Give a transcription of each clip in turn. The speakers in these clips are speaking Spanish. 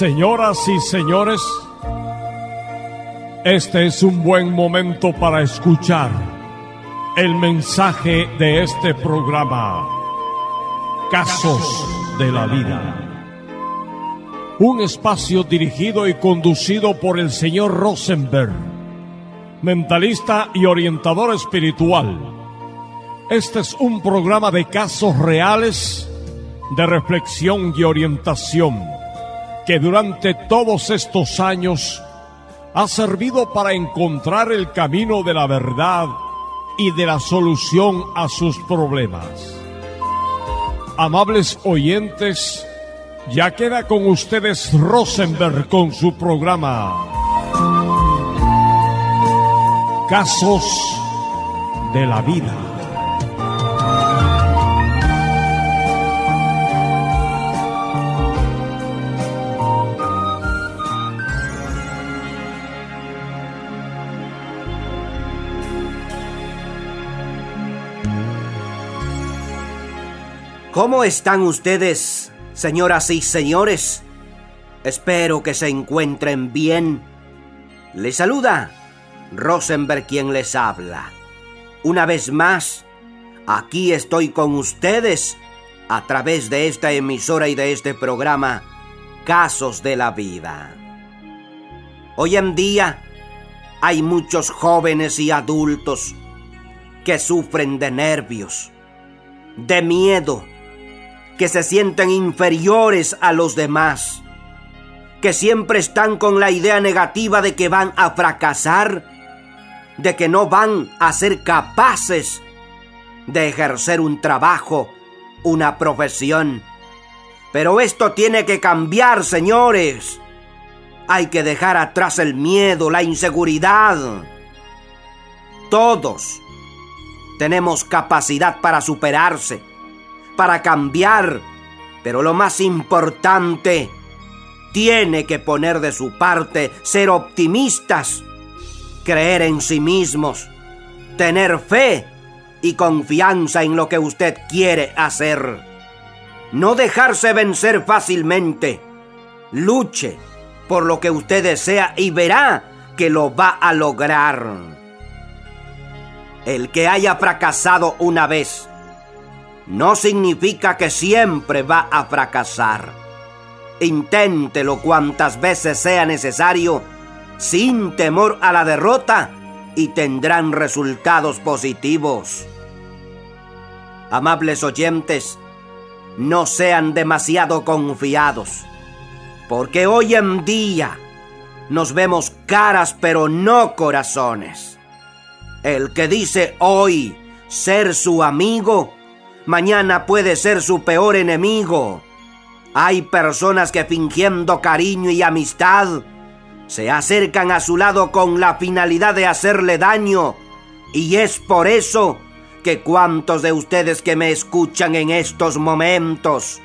Señoras y señores, este es un buen momento para escuchar el mensaje de este programa, Casos de la Vida. Un espacio dirigido y conducido por el señor Rosenberg, mentalista y orientador espiritual. Este es un programa de casos reales, de reflexión y orientación, que durante todos estos años ha servido para encontrar el camino de la verdad y de la solución a sus problemas. Amables oyentes, ya queda con ustedes Rosenberg con su programa Casos de la Vida. ¿Cómo están ustedes, señoras y señores? Espero que se encuentren bien. Les saluda Rosenberg, quien les habla. Una vez más, aquí estoy con ustedes a través de esta emisora y de este programa Casos de la Vida. Hoy en día hay muchos jóvenes y adultos que sufren de nervios, de miedo, que se sienten inferiores a los demás, que siempre están con la idea negativa de que van a fracasar, de que no van a ser capaces de ejercer un trabajo, una profesión. Pero esto tiene que cambiar, señores. Hay que dejar atrás el miedo, la inseguridad. Todos tenemos capacidad para superarse, para cambiar, pero lo más importante, tiene que poner de su parte, ser optimistas, creer en sí mismos, tener fe y confianza en lo que usted quiere hacer. No dejarse vencer fácilmente. Luche por lo que usted desea y verá que lo va a lograr. El que haya fracasado una vez no significa que siempre va a fracasar. Inténtelo cuantas veces sea necesario, sin temor a la derrota, y tendrán resultados positivos. Amables oyentes, no sean demasiado confiados, porque hoy en día nos vemos caras pero no corazones. El que dice hoy ser su amigo, mañana puede ser su peor enemigo. Hay personas que, fingiendo cariño y amistad, se acercan a su lado con la finalidad de hacerle daño. Y es por eso que cuantos de ustedes que me escuchan en estos momentos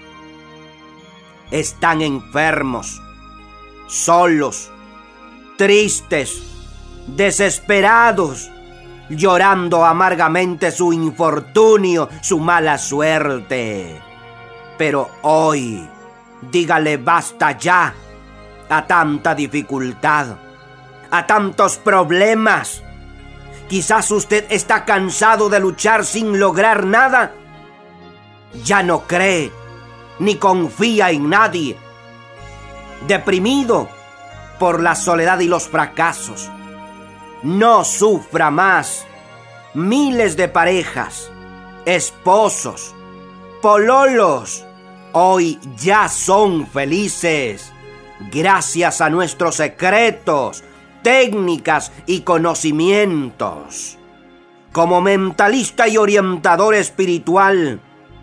están enfermos, solos, tristes, desesperados, llorando amargamente su infortunio, su mala suerte. Pero hoy, dígale basta ya a tanta dificultad, a tantos problemas. Quizás usted está cansado de luchar sin lograr nada. Ya no cree ni confía en nadie. Deprimido por la soledad y los fracasos. No sufra más. Miles de parejas, esposos, pololos, hoy ya son felices gracias a nuestros secretos, técnicas y conocimientos. Como mentalista y orientador espiritual,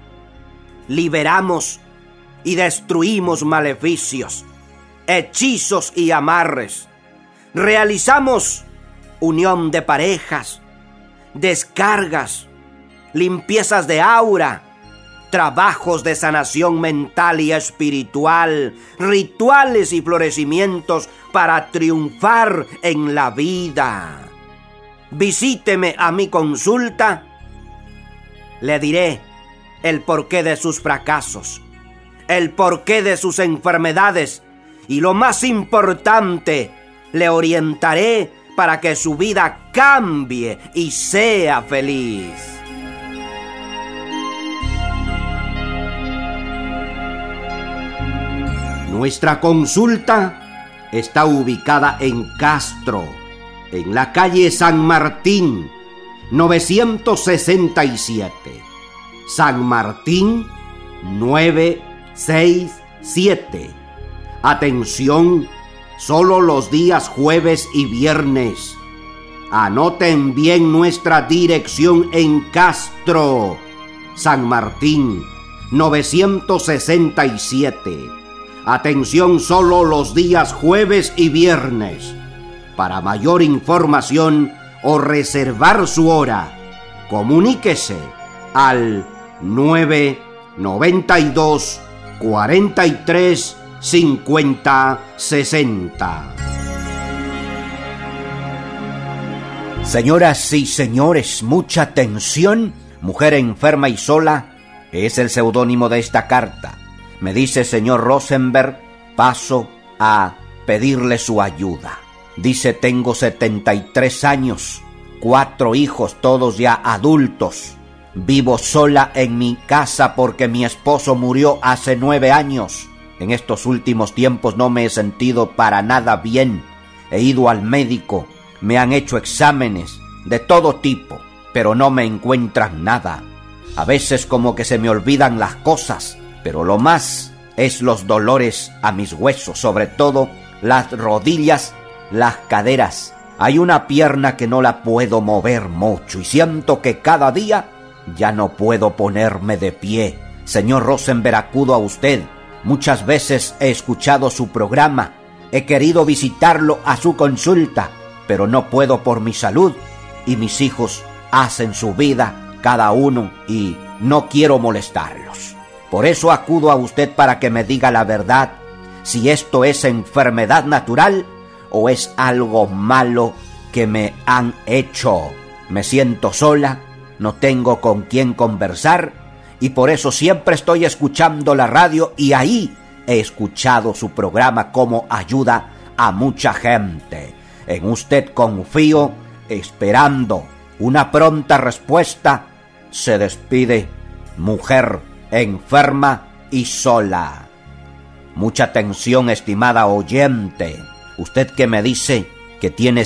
liberamos y destruimos maleficios, hechizos y amarres. Realizamos unión de parejas, descargas, limpiezas de aura, trabajos de sanación mental y espiritual, rituales y florecimientos para triunfar en la vida. Visíteme a mi consulta. Le diré el porqué de sus fracasos, el porqué de sus enfermedades y lo más importante, le orientaré para que su vida cambie y sea feliz. Nuestra consulta está ubicada en Castro, en la calle San Martín, 967. San Martín, 967. Atención, solo los días jueves y viernes. Anoten bien nuestra dirección en Castro, San Martín, 967. Atención, solo los días jueves y viernes. Para mayor información o reservar su hora, comuníquese al 992 43 50 60. Señoras y señores, mucha atención. Mujer enferma y sola es el seudónimo de esta carta. Me dice: señor Rosenberg, paso a pedirle su ayuda. Dice: tengo 73 años, 4 hijos, todos ya adultos. Vivo sola en mi casa porque mi esposo murió hace 9 años. En estos últimos tiempos no me he sentido para nada bien. He ido al médico, me han hecho exámenes de todo tipo, pero no me encuentran nada. A veces como que se me olvidan las cosas, pero lo más es los dolores a mis huesos, sobre todo las rodillas, las caderas. Hay una pierna que no la puedo mover mucho y siento que cada día ya no puedo ponerme de pie. Señor Rosenberg, acudo a usted. Muchas veces he escuchado su programa, he querido visitarlo a su consulta, pero no puedo por mi salud y mis hijos hacen su vida cada uno y no quiero molestarlos. Por eso acudo a usted para que me diga la verdad, si esto es enfermedad natural o es algo malo que me han hecho. Me siento sola, no tengo con quién conversar y por eso siempre estoy escuchando la radio y ahí he escuchado su programa como ayuda a mucha gente. En usted confío, esperando una pronta respuesta. Se despide, mujer enferma y sola. Mucha atención, estimada oyente. Usted que me dice que tiene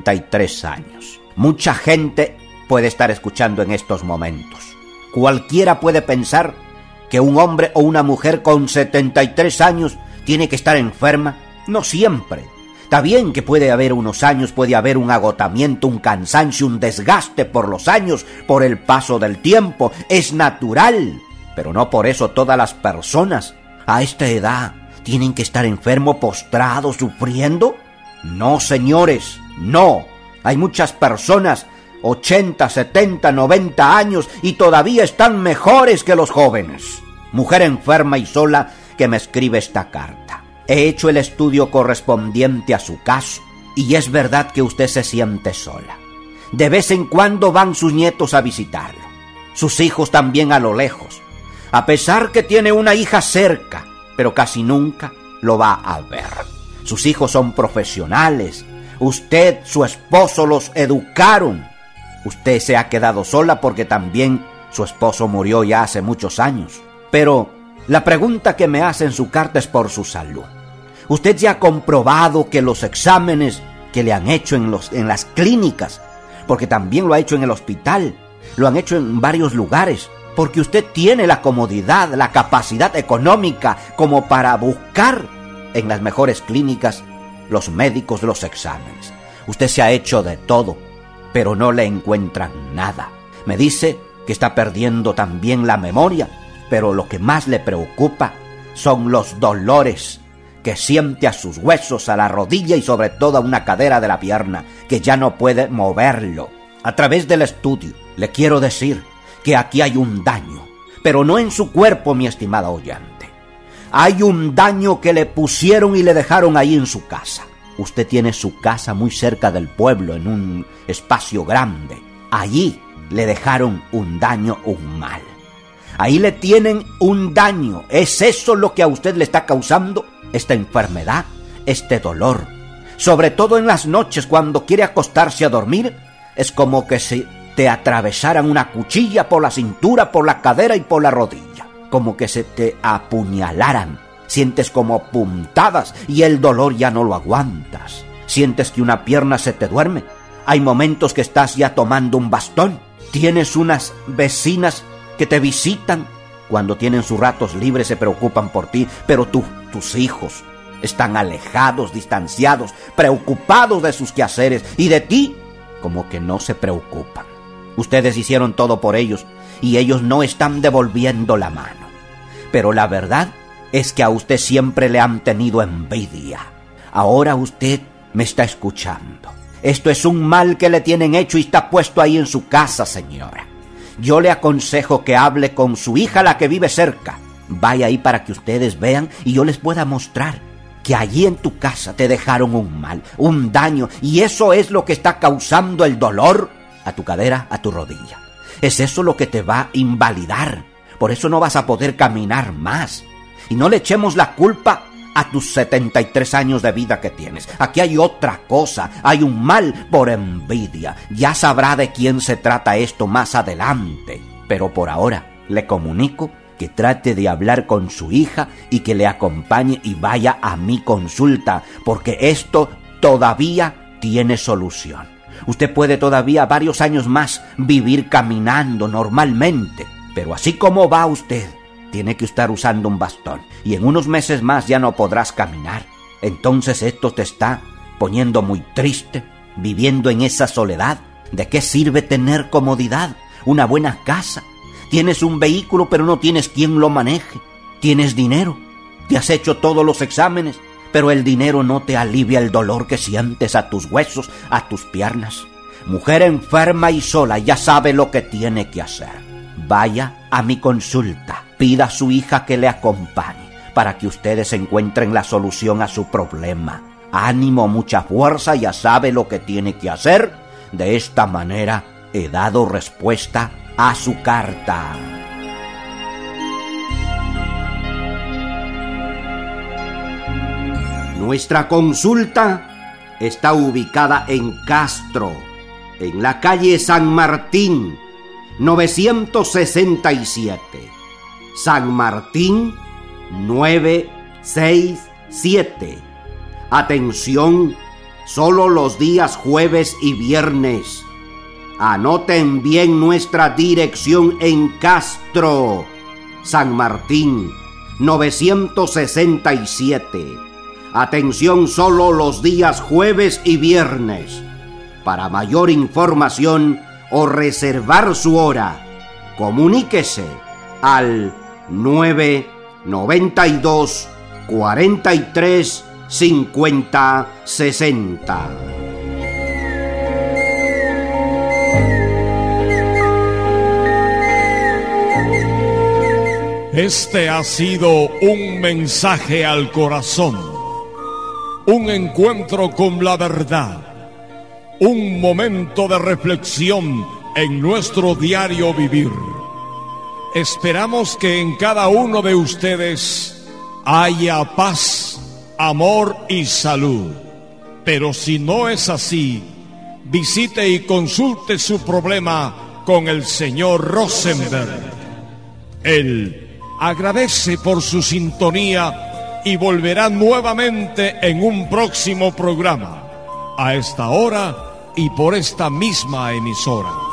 73 años. Mucha gente puede estar escuchando en estos momentos. Cualquiera puede pensar que un hombre o una mujer con 73 años tiene que estar enferma. No siempre. Está bien que puede haber unos años, puede haber un agotamiento, un cansancio, un desgaste por los años, por el paso del tiempo. Es natural. Pero no por eso todas las personas a esta edad tienen que estar enfermos, postrados, sufriendo. No, señores, no. Hay muchas personas, 80, 70, 90 años, y todavía están mejores que los jóvenes. Mujer enferma y sola que me escribe esta carta. He hecho el estudio correspondiente a su caso, y es verdad que usted se siente sola. De vez en cuando van sus nietos a visitarlo, sus hijos también a lo lejos. A pesar que tiene una hija cerca, pero casi nunca lo va a ver. Sus hijos son profesionales. Usted, su esposo, los educaron. Usted se ha quedado sola porque también su esposo murió ya hace muchos años. Pero la pregunta que me hace en su carta es por su salud. Usted ya ha comprobado que los exámenes que le han hecho en las clínicas, porque también lo ha hecho en el hospital, lo han hecho en varios lugares, porque usted tiene la comodidad, la capacidad económica como para buscar en las mejores clínicas los médicos los exámenes. Usted se ha hecho de todo, pero no le encuentran nada. Me dice que está perdiendo también la memoria, pero lo que más le preocupa son los dolores que siente a sus huesos, a la rodilla y sobre todo a una cadera de la pierna, que ya no puede moverlo. A través del estudio le quiero decir que aquí hay un daño, pero no en su cuerpo, mi estimada oyente. Hay un daño que le pusieron y le dejaron ahí en su casa. Usted tiene su casa muy cerca del pueblo, en un espacio grande. Allí le dejaron un daño, un mal. Ahí le tienen un daño. ¿Es eso lo que a usted le está causando esta enfermedad, este dolor. Sobre todo en las noches cuando quiere acostarse a dormir, es como que si te atravesaran una cuchilla por la cintura, por la cadera y por la rodilla. Como que se te apuñalaran. Sientes como puntadas y el dolor ya no lo aguantas. Sientes que una pierna se te duerme. Hay momentos que estás ya tomando un bastón. Tienes unas vecinas que te visitan. Cuando tienen sus ratos libres se preocupan por ti, pero tus hijos están alejados, distanciados, preocupados de sus quehaceres y de ti como que no se preocupan. Ustedes hicieron todo por ellos y ellos no están devolviendo la mano. Pero la verdad es que a usted siempre le han tenido envidia. Ahora usted me está escuchando. Esto es un mal que le tienen hecho y está puesto ahí en su casa, señora. Yo le aconsejo que hable con su hija, la que vive cerca. Vaya ahí para que ustedes vean y yo les pueda mostrar que allí en tu casa te dejaron un mal, un daño, y eso es lo que está causando el dolor a tu cadera, a tu rodilla. Es eso lo que te va a invalidar. Por eso no vas a poder caminar más. Y no le echemos la culpa a tus 73 años de vida que tienes. Aquí hay otra cosa, hay un mal por envidia. Ya sabrá de quién se trata esto más adelante. Pero por ahora le comunico que trate de hablar con su hija y que le acompañe y vaya a mi consulta, porque esto todavía tiene solución. Usted puede todavía varios años más vivir caminando normalmente, pero así como va usted, tiene que estar usando un bastón y en unos meses más ya no podrás caminar. Entonces esto te está poniendo muy triste, viviendo en esa soledad. ¿De qué sirve tener comodidad, una buena casa? Tienes un vehículo pero no tienes quien lo maneje. Tienes dinero, te has hecho todos los exámenes, pero el dinero no te alivia el dolor que sientes a tus huesos, a tus piernas. Mujer enferma y sola ya sabe lo que tiene que hacer. Vaya a mi consulta, pida a su hija que le acompañe para que ustedes encuentren la solución a su problema. Ánimo, mucha fuerza, ya sabe lo que tiene que hacer. De esta manera he dado respuesta a su carta. Nuestra consulta está ubicada en Castro, en la calle San Martín, 967. San Martín 967. Atención, solo los días jueves y viernes. Anoten bien nuestra dirección en Castro, San Martín 967. Atención, solo los días jueves y viernes. Para mayor información o reservar su hora, comuníquese al 992 43 50 60. Este ha sido un mensaje al corazón, un encuentro con la verdad, un momento de reflexión en nuestro diario vivir. Esperamos que en cada uno de ustedes haya paz, amor y salud. Pero si no es así, visite y consulte su problema con el señor Rosenberg. Él agradece por su sintonía y volverá nuevamente en un próximo programa, a esta hora y por esta misma emisora.